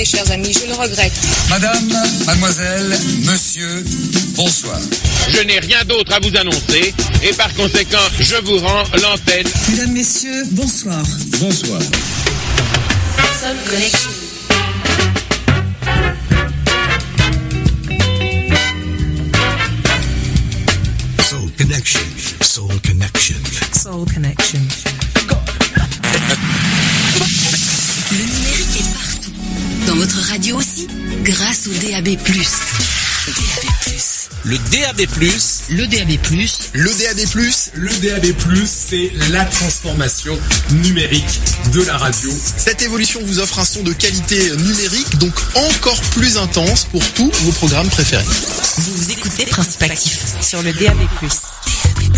Désolée, chers amis, je le regrette. Madame, mademoiselle, monsieur, bonsoir. Je n'ai rien d'autre à vous annoncer et par conséquent, je vous rends l'antenne. Mesdames, messieurs, bonsoir. Bonsoir. Soul Connection. Soul Connection. Soul Connection. Soul Connection. Le numérique est partout. Dans votre radio aussi, grâce au DAB+. DAB+. Le DAB+, Le DAB+. le DAB+, Le DAB+, c'est la transformation numérique de la radio. cette évolution vous offre un son de qualité numérique, donc encore plus intense pour tous vos programmes préférés. Vous écoutez Principe Actif sur le DAB+. DAB+.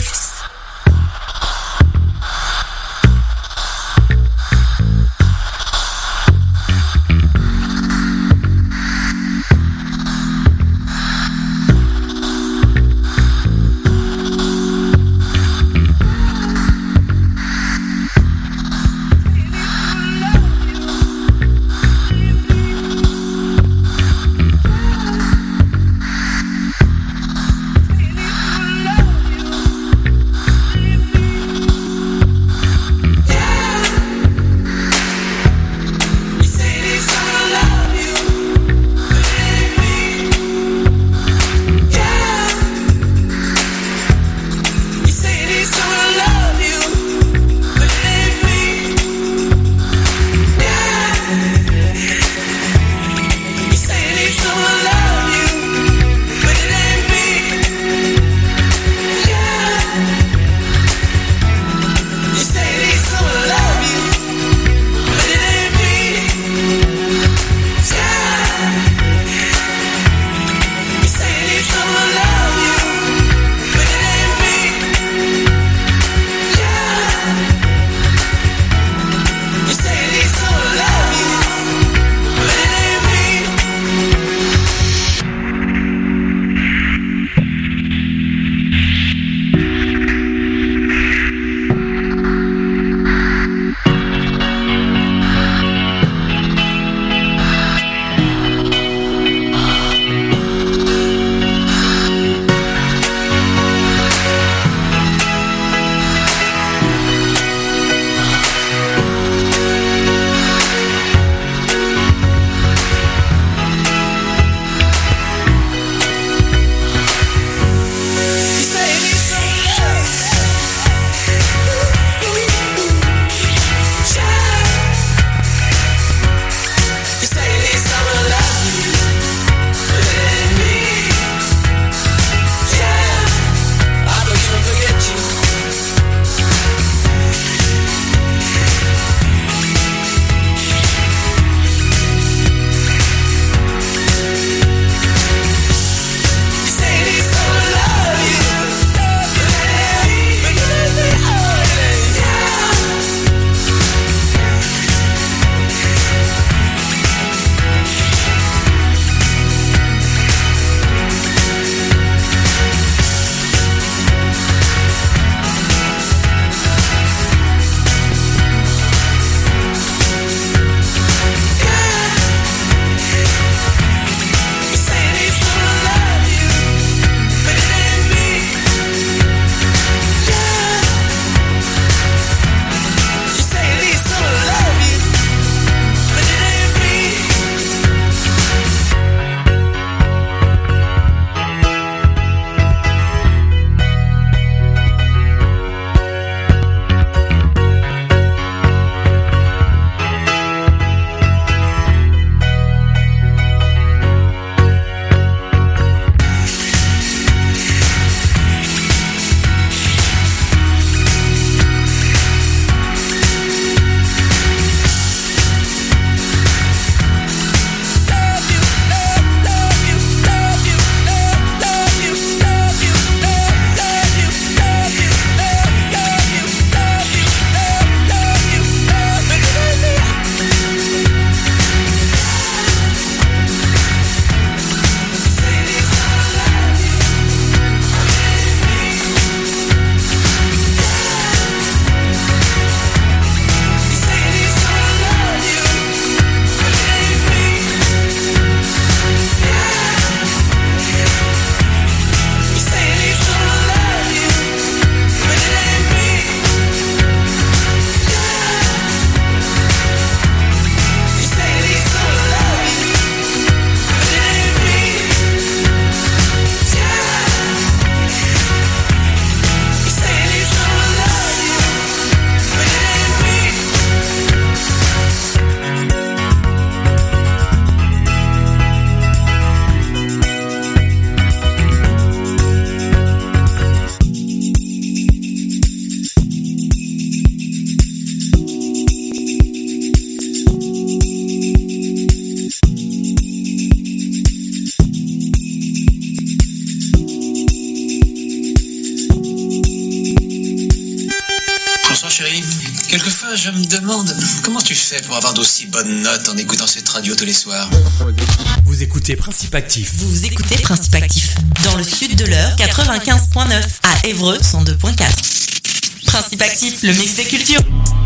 chérie, quelquefois je me demande comment tu fais pour avoir d'aussi bonnes notes en écoutant cette radio tous les soirs. Vous écoutez Principe Actif. Vous écoutez Principe Actif. Dans le sud de l'heure, 95.9. À Évreux, 102.4. Principe Actif, le mix des cultures.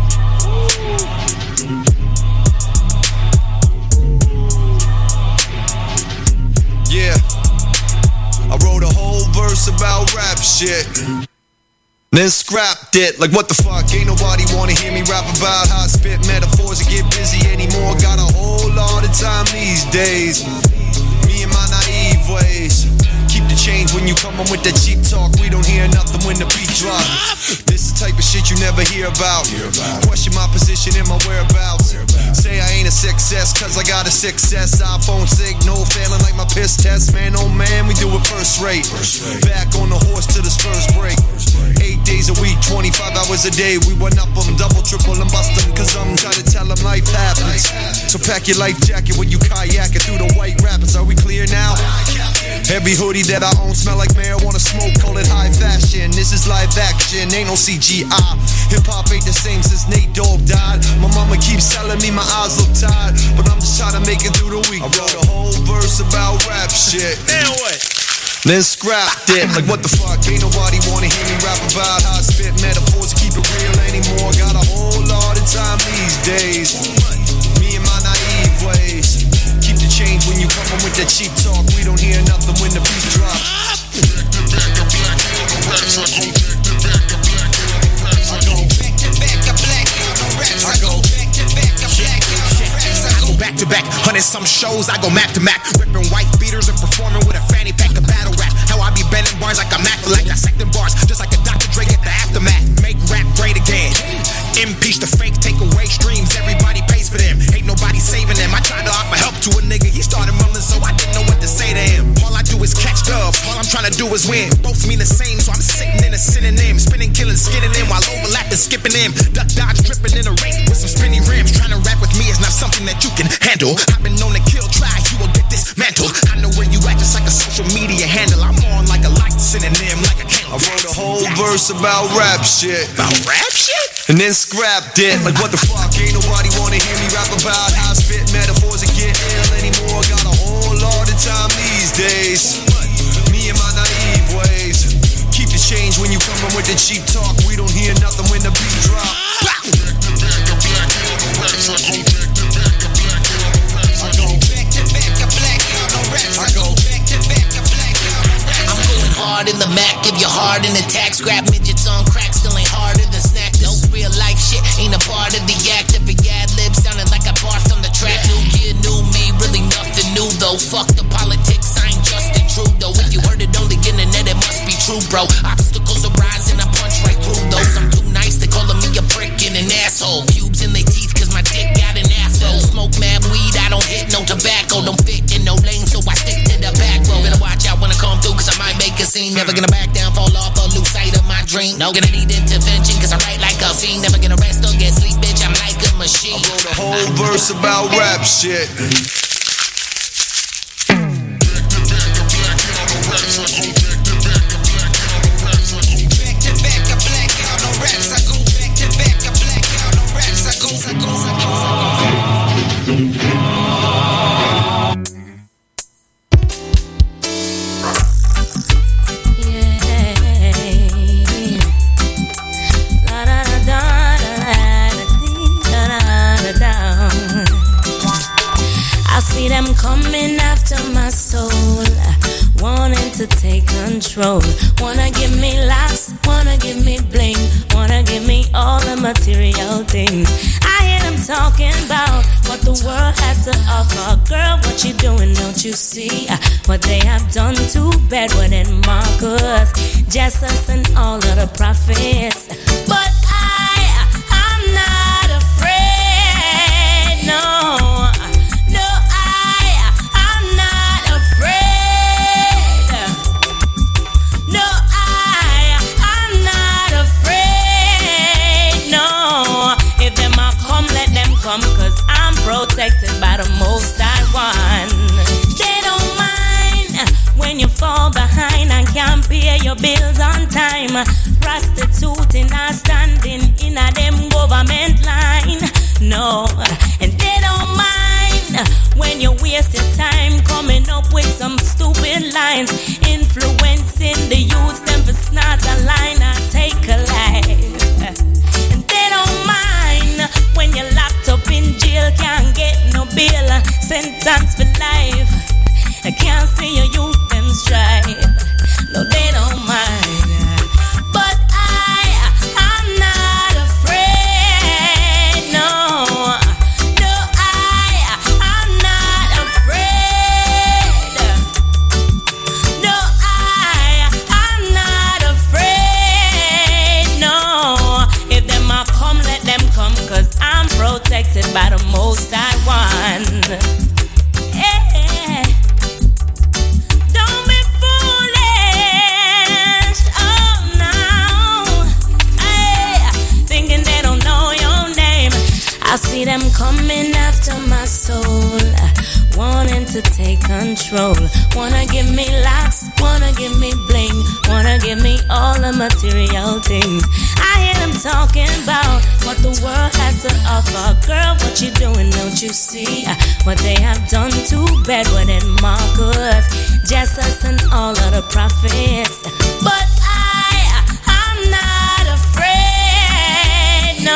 Yeah, I wrote a whole verse about rap shit. Then scrapped it, like what the fuck, ain't nobody wanna hear me rap about how I spit metaphors and get busy anymore. Got a whole lot of time these days, me and my naive ways. Keep the change when you come on with that cheap talk. We don't hear nothing when the beat drop. This is the type of shit you never hear about. Question my position and my whereabouts. Say I ain't a success cause I got a success. iPhone signal failing like my piss test. Man, oh man, we do it first rate. Back on the horse till the Spurs break. 8 days a week, 25 hours a day. We went up them, double, triple, and bust them. Cause I'm trying to tell them life happens. So pack your life jacket when you kayaking through the white rapids. Are we clear now? Every hoodie that I own smell like marijuana smoke. Call it high fashion. This is live action, ain't no CGI. Hip hop ain't the same since Nate Dogg died. My mama keeps telling me my eyes look tired, but I'm just trying to make it through the week. I wrote a whole verse about rap shit. Now what? Then scrapped it, like what the fuck, ain't nobody wanna hear me rap about how I spit metaphors to keep it real anymore. Got a whole lot of time these days, me and my naive ways. Keep the change when you come in with that cheap talk. We don't hear nothing when the beat drop. Back to back, 100-some shows, I go Mac to Mac, ripping white beaters and performing with a fanny pack of battle rap. How I be bending bars like I'm acting like dissecting bars, just like a Dr. Dre at the aftermath. Make rap great again, impeach the fake, take away streams, everybody pays for them. Ain't nobody saving them. I tried to offer help to a nigga, he started mumbling, so I didn't know what to say to him. All I do is catch dubs, all I'm trying to do is win. Both mean the same, so I'm sitting in a synonym, spinning, killing, skinning in while overlapping, skipping in. Duck dodge, dripping in a race with some spinny rims. Trying to rap with me is not something that you can handle. I've been known to kill, try, you will get dismantled. I know where you at, just like a social media handle. I'm on like a light synonym, like a candle. I wrote a whole verse about rap shit. About rap shit? And then scrapped it, like what the fuck, ain't nobody wanna hear me rap about how I spit metaphors and get ill anymore. Got a whole lot of time these days, me and my naive ways. Keep the change when you come in with the cheap talk. We don't hear nothing when the beat drop. Hard in the Mac, give you hard in the tax. Grab midgets on crack, still ain't harder than snack. This real life shit ain't a part of the act. Every ad lib sounding like I barfed on the track. New year, new me, really nothing new though. Fuck the politics, I ain't Justin Trudeau. If you heard it on the internet, it must be true, bro. Obstacles arise and I punch right through those. I'm too nice, they calling me a prick and an asshole. Cubes in their teeth cause my dick got an afro. Smoke mad weed, I don't hit no tobacco. Don't fit in no lane, so I stick to the back row. Better watch out when I come through cause I might make a scene. Never gonna back down, fall off or lose sight of my dream. No gonna need intervention cause I write like a fiend. Never gonna rest or get sleep, bitch, I'm like a machine. I wrote a whole verse about rap shit. Coming after my soul, wanting to take control. Wanna give me laughs, wanna give me bling, wanna give me all the material things. I hear them talking about what the world has to offer. Girl, what you doing, don't you see what they have done to Bedouin and Marcus, Jesus and all of the prophets. But I'm not afraid, no. Cause I'm protected by the Most High One. They don't mind when you fall behind and can't pay your your bills on time. Prostituting or standing in a them government line. No, and they don't mind when you waste your time coming up with some stupid lines, influencing the youth them for snort a line or take a life. And they don't mind when you're locked up in jail, can't get no bail, sentence for life. I can't see your youth them strive. No, they don't mind. But I'm not afraid. No, I'm not afraid. No, I'm not afraid. No, if them are come, let them come, 'cause I'm protected by the Most High One. Yeah. Don't be foolish. Oh no. Hey, thinking they don't know your name. I see them coming after my soul, wanting to take control. Wanna give me locks, wanna give me bling, wanna give me all the material things. I hear them talking about what the world has to offer. Girl, what you doing, don't you see what they have done to Bedouin and Marcus, Jesus and all of the prophets? But I'm not afraid, no.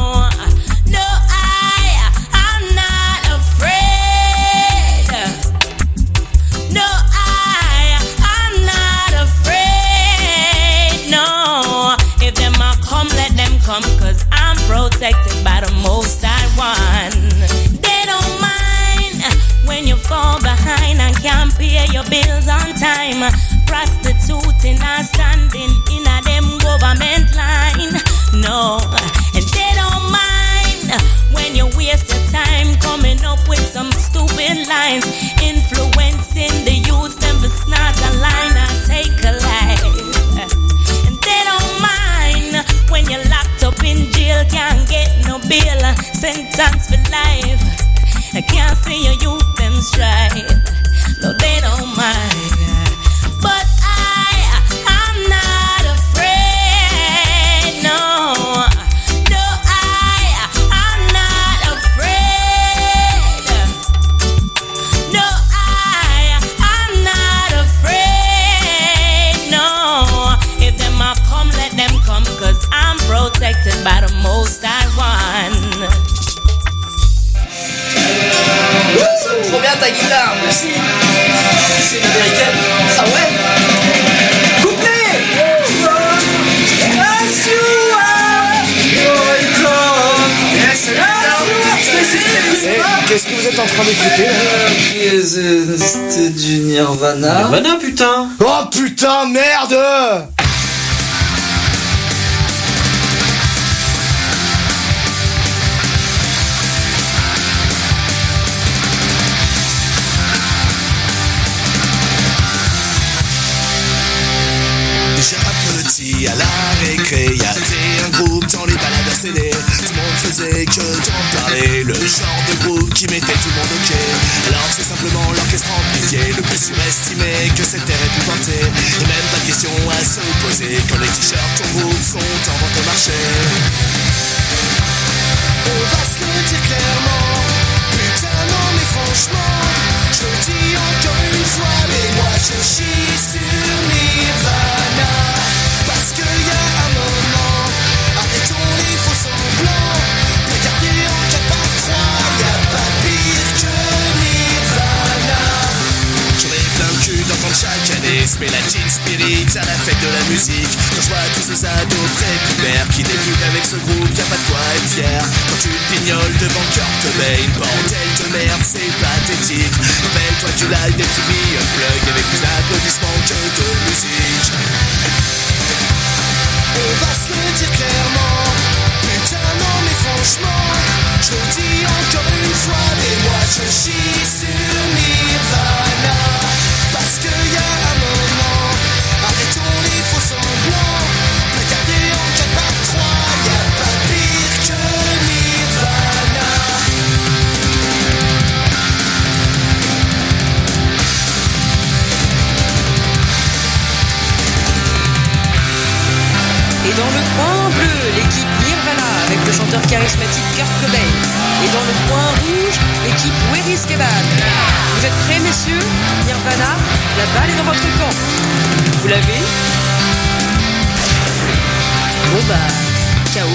I'm not afraid. No, I'm not afraid, no. If them are come, let them come, 'cause I'm protected by the Most High One. They don't mind when you fall behind and can't pay your bills on time. Prostituting or standing in a them government line. No, and they don't mind when you waste your time coming up with some stupid lines, influencing the youth them for snort a line or take a life. And they don't mind when you're locked up in jail, can't get no bail, sentence for life. I can't see your youth them strive. No, they don't mind. But I'm not afraid, no. I'm not afraid. No, I'm not afraid, no. If them are come, let them come, 'cause I'm protected by the Most High One. Sonne trop bien ta guitare, merci. C'est une américaine. Ah ouais. Couplet. Qu'est-ce que vous êtes en train d'écouter là? C'était du Nirvana. Nirvana, putain. Oh putain, merde. Déjà petit à la récré, y'avait un groupe dans les balades à CD. Tout le monde faisait que d'en parler. Le genre de groupe qui mettait tout le monde ok. Alors c'est simplement l'orchestre amplifié, le plus surestimé que cette terre ait pu porter. Et même pas de question à se poser quand les t-shirts ton groupe sont en vente au marché. On va se le dire clairement. Putain non mais franchement, je le dis encore une fois, mais moi je chie sur Nirvana. Parce qu'il y a un moment, arrêtons les faux semblants. Regardez en 4x3, y'a pas pire que Nirvana. J'en ai plein le cul d'entendre chaque année se met la teen spirit à la fête de la musique. Quand je vois tous ces ados prépubères qui débutent avec ce groupe, y'a pas de quoi être fier. Quand tu te pignoles devant Kurt Cobain, bordel de merde, c'est pathétique. Rappelle-toi du live des TV Unplug avec plus d'applaudissements que de musique. On va se le dire clairement. Putain non mais franchement, je le dis encore une fois, mais moi je chie sur Nirvana. Parce qu'il y a un moment, arrêtons les faux semblants. Regardez en 4x3, y'a pas pire que Nirvana. Et dans le coin bleu, l'équipe Nirvana avec le chanteur charismatique Kurt Cobain. Et dans le coin rouge, l'équipe Where is Kebab. Vous êtes prêts, messieurs? Nirvana, la balle est dans votre camp. Vous l'avez? Bon bah, ciao.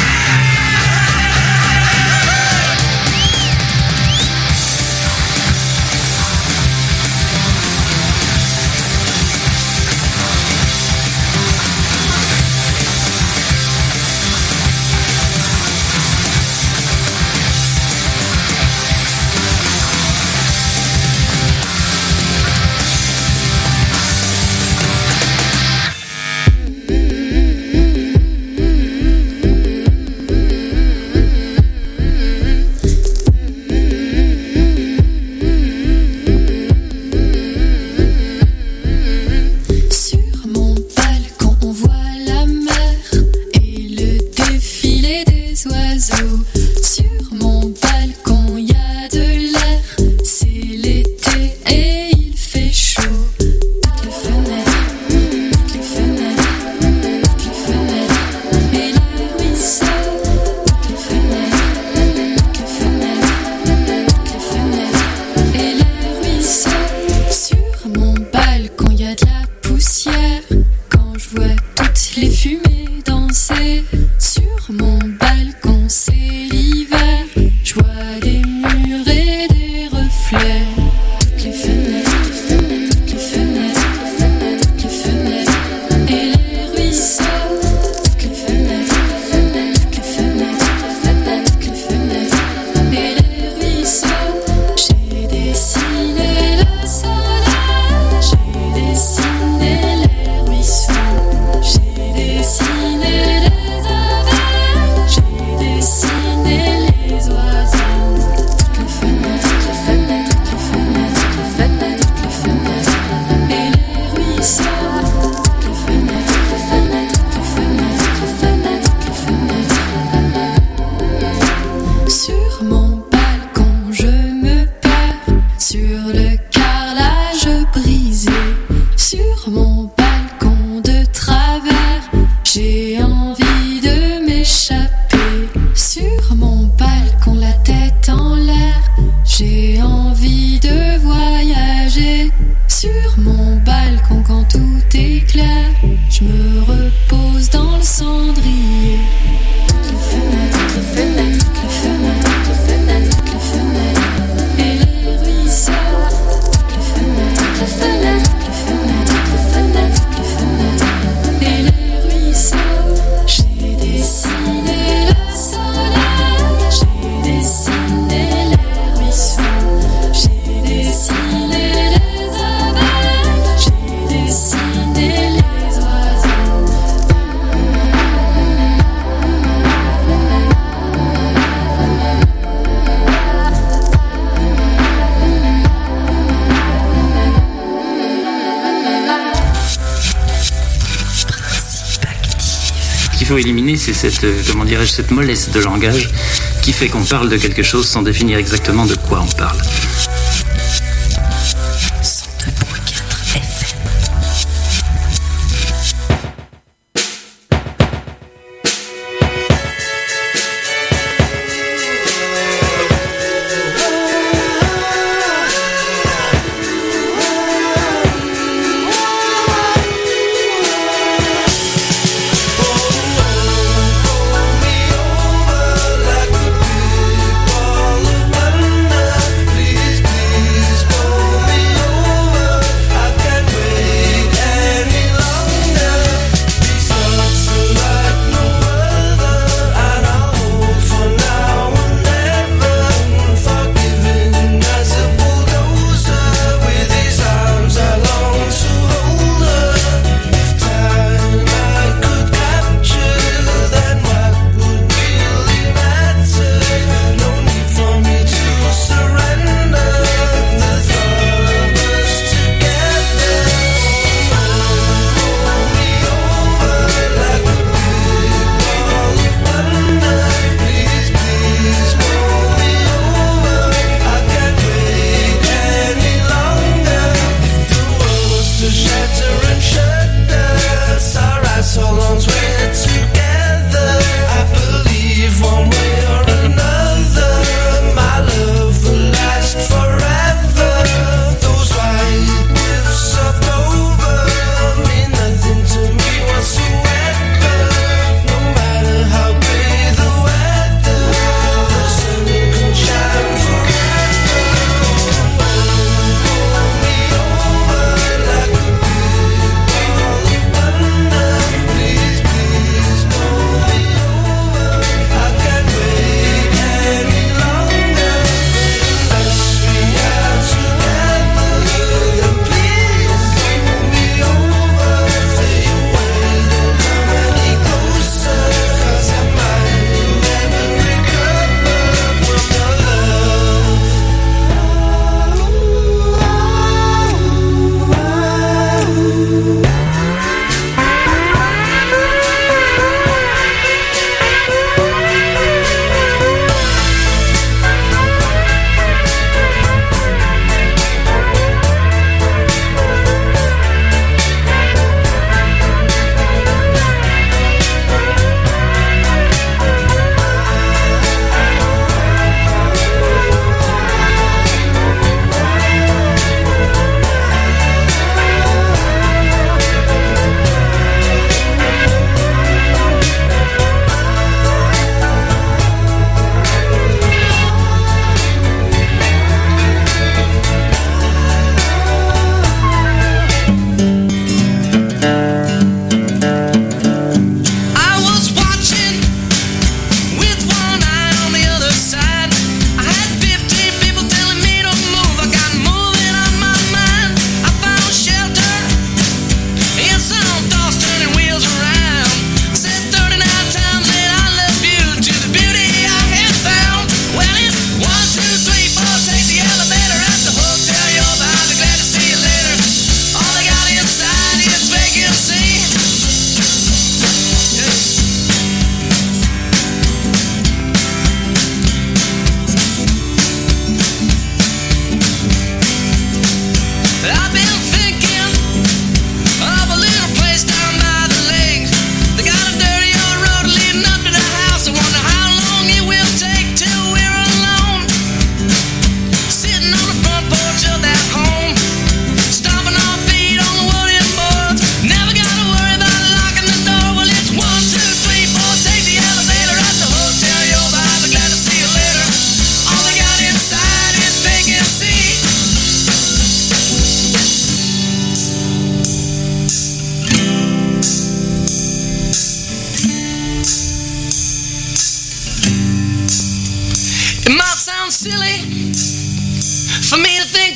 Éliminer, c'est cette mollesse de langage qui fait qu'on parle de quelque chose sans définir exactement de quoi on parle. Like a big ball of thunder, please.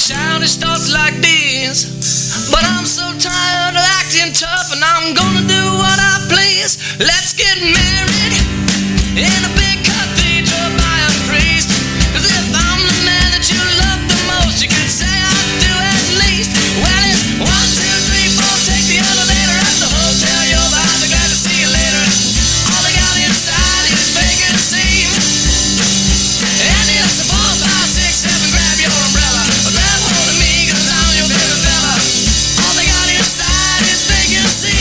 childish thoughts like this. But I'm so tired of acting tough, and I'm gonna do what I please. Let's get married in a big cathedral by a priest. 'Cause if I'm the man that you love the most, you could say I do at least. Well, it's 1, 2, 3, 4, take the elevator at the hotel. You're behind, glad to see you later. All they got inside is vacancy. And it's a 4, 5, 6, 7, grab your umbrella. Grab hold of me, 'cause I'm your favorite fella. All they got inside is vacancy.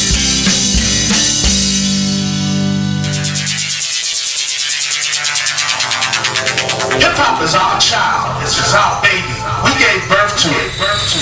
Hip-hop is our child, it's our baby. We gave birth to it.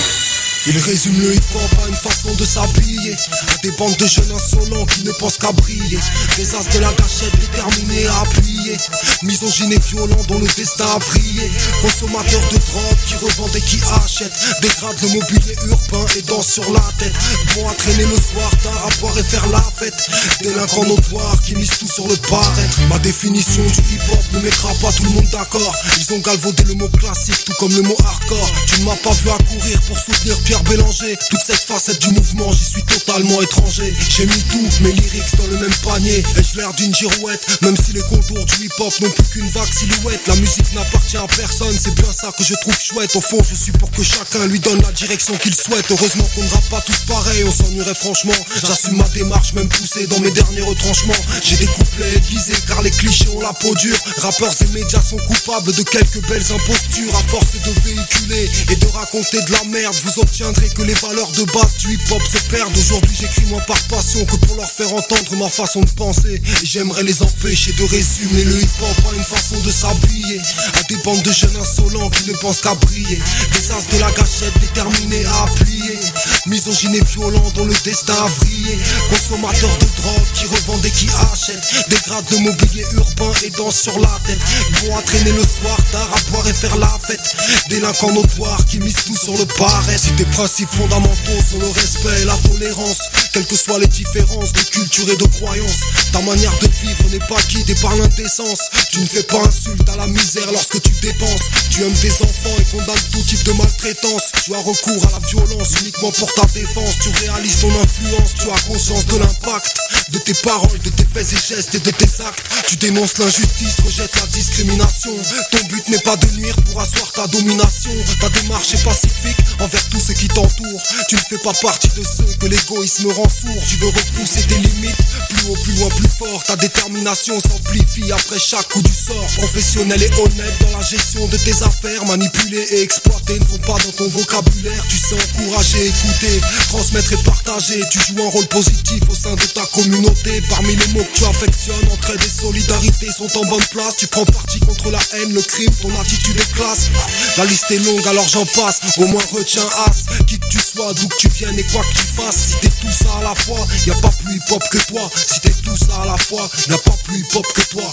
Il résume le hip-hop à une façon de s'habiller, à des bandes de jeunes insolents qui ne pensent qu'à briller. Des as de la gâchette déterminés à appuyer, misogynes et violents dont le destin a brillé. Consommateurs de drogue qui revendent et qui achètent, dégradent le mobilier urbain et dansent sur la tête. Bons à traîner le soir tard, à boire et faire la fête. Délinquants notoires qui misent tout sur le paraître. Ma définition du hip-hop ne mettra pas tout le monde d'accord. Ils ont galvaudé le mot classique tout comme le mot hardcore. Tu ne m'as pas vu accourir pour soutenir Pierre Bélanger. Toute cette facette du mouvement, j'y suis totalement étranger. J'ai mis tout, mes lyrics dans le même panier. Ai-je l'air d'une girouette, même si les contours du hip-hop n'ont plus qu'une vague silhouette. La musique n'appartient à personne, c'est bien ça que je trouve chouette. Au fond, je suis pour que chacun lui donne la direction qu'il souhaite. Heureusement qu'on ne rappe pas tous pareil, on s'ennuierait franchement. J'assume ma démarche, même poussée dans mes derniers retranchements. J'ai des couplets aiguisés car les clichés ont la peau dure. Rappeurs et médias sont coupables de quelques belles impostures. À force de véhiculer et de raconter de la merde, vous obtiendrez que les valeurs de base du hip-hop se perdent. Aujourd'hui j'écris moins par passion que pour leur faire entendre ma façon de penser. Et j'aimerais les empêcher de résumer le hip-hop à une façon de s'habiller, à des bandes de jeunes insolents qui ne pensent qu'à briller. Des as de la gâchette déterminés à plier, misogynes et violents dont le destin a vrillé. Consommateurs de drogue qui revendent et qui achètent, dégradent le mobilier urbain et dansent sur la tête. Bons à traîner le soir tard, à boire et faire la fête. Délinquants notoires qui misent tout sur le paraître. Si tes principes fondamentaux sont le respect et la tolérance, quelles que soient les différences de culture et de croyances, ta manière de vivre n'est pas guidée par l'indécence. Tu ne fais pas insulte à la misère lorsque tu dépenses. Tu aimes tes enfants et condamnes tout type de maltraitance. Tu as recours à la violence uniquement pour ta défense. Tu réalises ton influence, tu as conscience de l'impact de tes paroles, de tes faits et gestes et de tes actes. Tu dénonces l'injustice, rejettes la discrimination. Ton but n'est pas de nuire pour asseoir ta domination. Ta démarche est pacifique envers tous ceux qui t'entourent. Tu ne fais pas partie de ceux que l'égoïsme rend sourd. Tu veux repousser tes limites, plus haut, plus loin, plus fort. Ta détermination s'amplifie après chaque coup du sort. Professionnel et honnête dans la gestion de tes affaires. Manipuler et exploiter ne sont pas dans ton vocabulaire. Tu sais encourager, écouter, transmettre et partager. Tu joues un rôle positif au sein de ta communauté. Parmi les mots que tu affectionnes, entraide et solidarité sont en bonne place. Tu prends parti contre la haine, le crime, ton attitude est classe. La liste est longue alors j'en passe, au moins retiens as. Qui que tu sois, d'où que tu viennes et quoi que tu fasses. Si t'es tout ça à la fois, y'a pas plus hip-hop que toi. Si t'es tout ça à la fois, y'a pas plus hip-hop que toi.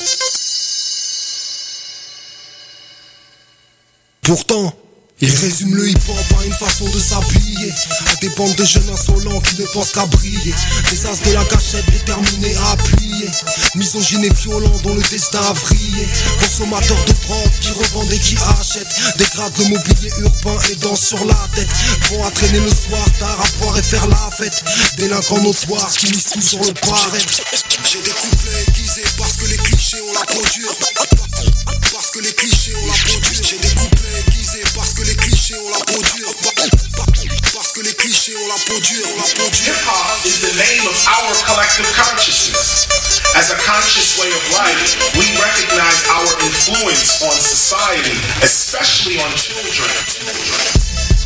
Pourtant, il résume le hip-hop à une façon de s'habiller, à des bandes de jeunes insolents qui ne pensent qu'à briller. Des as de la gâchette déterminés à appuyer, misogynes et violents dont le destin a vrillé. Consommateurs de drogue qui revendent et qui achètent, dégradent le mobilier urbain et dansent sur la tête. Bons à traîner le soir tard, à boire et faire la fête. Délinquants notoires qui misent tout sur le paraître. J'ai des couplets aiguisés parce que les clichés ont la peau dure. Parce que les clichés ont la peau dure. J'ai des couplets aiguisés parce que les clichés ont la peau dure. Parce que les clichés ont la peau dure, ont la peau dure. Hip-hop is the name of our collective consciousness. As a conscious way of life, we recognize our influence on society, especially on children.